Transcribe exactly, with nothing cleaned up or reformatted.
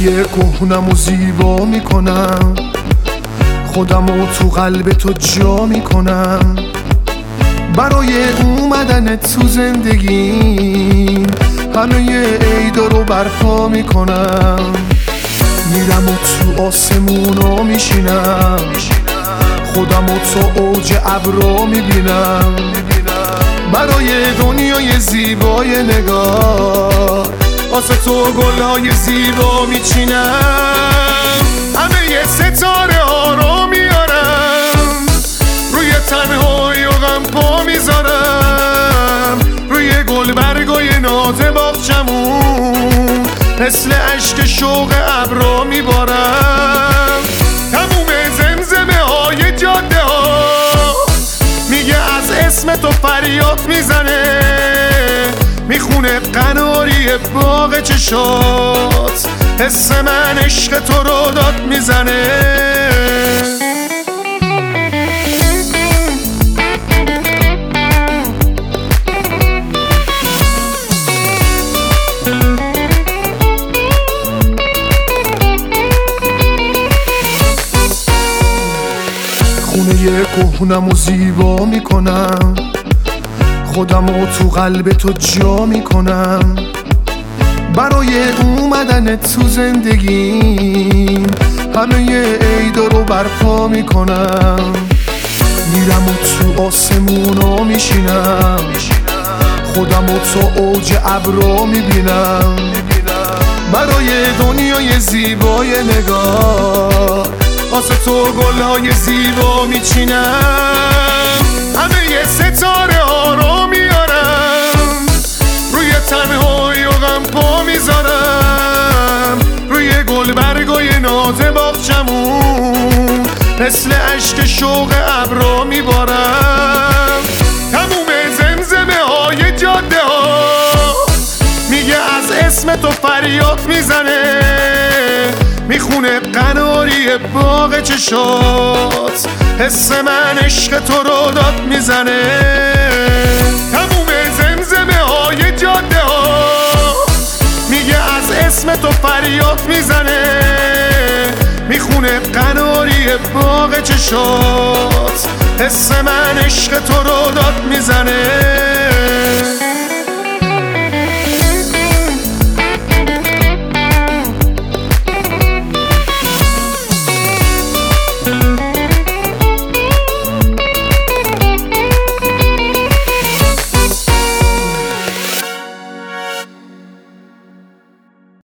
خونه کهنم و زیبا میکنم، خودمو تو قلب تو جا میکنم. برای اومدن تو زندگیم همه عیدا رو برپا میکنم. میرم و تو آسمونا میشینم، خودمو تو اوج ابرا میبینم. برای دنیای زیبای نگاه واسه تو گلهای زیبا میچینم. همه ستاره ها رو میارم، روی تنهایی و غم پا میذارم. روی گل برگای ناز باغچمون مثل عشق شوق ابرا میبارم. تموم زمزمه های جاده ها میگه از اسم تو فریاد میزنه، میخونه قناری باغ چشات، حس من عشق تو رو داد میزنه. خونه کهنم و زیبا میکنم، خودمو تو قلب تو جا میکنم. برای اومدن تو زندگیم همه عیدا رو برپا میکنم. میرم و تو آسمونا میشینم، خودمو تو اوج ابرا میبینم. برای دنیای زیبای نگاه واسه تو گلهای زیبا میچینم. همه ستاره ها رو میارم، روی تنهایی و غم پا میذارم. روی گل برگای ناز باغچمون مثل عشق شوق ابرا میبارم. تموم زمزمه های جاده ها میگه از اسم تو فریاد میزنه، میخونه قناری باغ چشات، حس من عشق تو رو داد میزنه. تموم زمزمه های جاده ها میگه از اسم تو فریاد میزنه، میخونه قناری باغ چشات، حس من عشق تو رو داد میزنه.